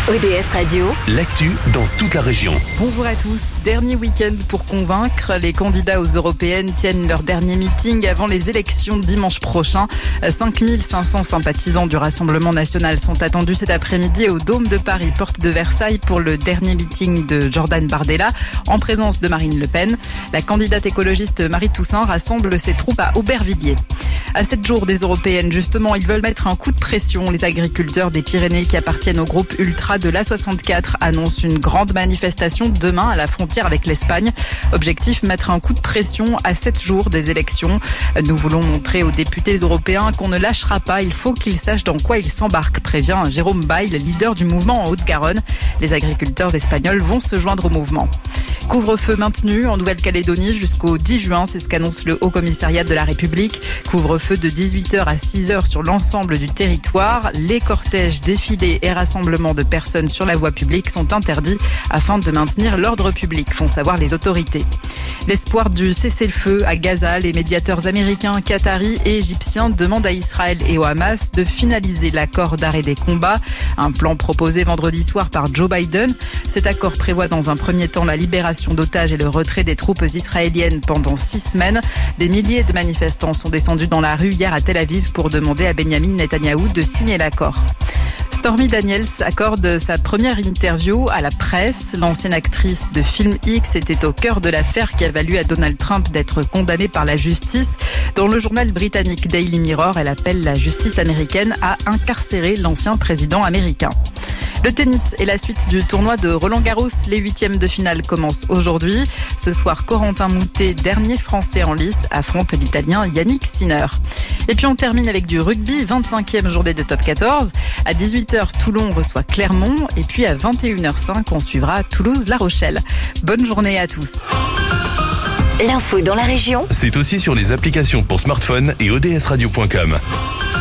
ODS Radio, l'actu dans toute la région. Bonjour à tous. Dernier week-end pour convaincre. Les candidats aux européennes tiennent leur dernier meeting avant les élections dimanche prochain. 5500 sympathisants du Rassemblement national sont attendus cet après-midi au Dôme de Paris, porte de Versailles, pour le dernier meeting de Jordan Bardella, en présence de Marine Le Pen. La candidate écologiste Marie Toussaint rassemble ses troupes à Aubervilliers. À 7 jours des européennes, justement, ils veulent mettre un coup de pression. Les agriculteurs des Pyrénées qui appartiennent au groupe Ultra de l'A64 annoncent une grande manifestation demain à la frontière avec l'Espagne. Objectif, mettre un coup de pression à 7 jours des élections. Nous voulons montrer aux députés européens qu'on ne lâchera pas. Il faut qu'ils sachent dans quoi ils s'embarquent, prévient Jérôme Bail, leader du mouvement en Haute-Garonne. Les agriculteurs espagnols vont se joindre au mouvement. Couvre-feu maintenu en Nouvelle-Calédonie jusqu'au 10 juin, c'est ce qu'annonce le Haut-Commissariat de la République. Couvre-feu de 18h à 6h sur l'ensemble du territoire. Les cortèges, défilés et rassemblements de personnes sur la voie publique sont interdits afin de maintenir l'ordre public, font savoir les autorités. L'espoir du cessez-le-feu à Gaza, les médiateurs américains, qataris et égyptiens demandent à Israël et au Hamas de finaliser l'accord d'arrêt des combats. Un plan proposé vendredi soir par Joe Biden. Cet accord prévoit dans un premier temps la libération d'otages et le retrait des troupes israéliennes pendant 6 semaines. Des milliers de manifestants sont descendus dans la rue hier à Tel Aviv pour demander à Benjamin Netanyahou de signer l'accord. Stormy Daniels accorde sa première interview à la presse. L'ancienne actrice de Film X était au cœur de l'affaire qui a valu à Donald Trump d'être condamné par la justice. Dans le journal britannique Daily Mirror, elle appelle la justice américaine à incarcérer l'ancien président américain. Le tennis est la suite du tournoi de Roland-Garros. Les 8e de finale commencent aujourd'hui. Ce soir, Corentin Moutet, dernier français en lice, affronte l'Italien Yannick Sinner. Et puis on termine avec du rugby, 25e journée de top 14. À 18h, Toulon reçoit Clermont. Et puis à 21h05, on suivra Toulouse-La Rochelle. Bonne journée à tous. l'info dans la région. C'est aussi sur les applications pour smartphone et odsradio.com.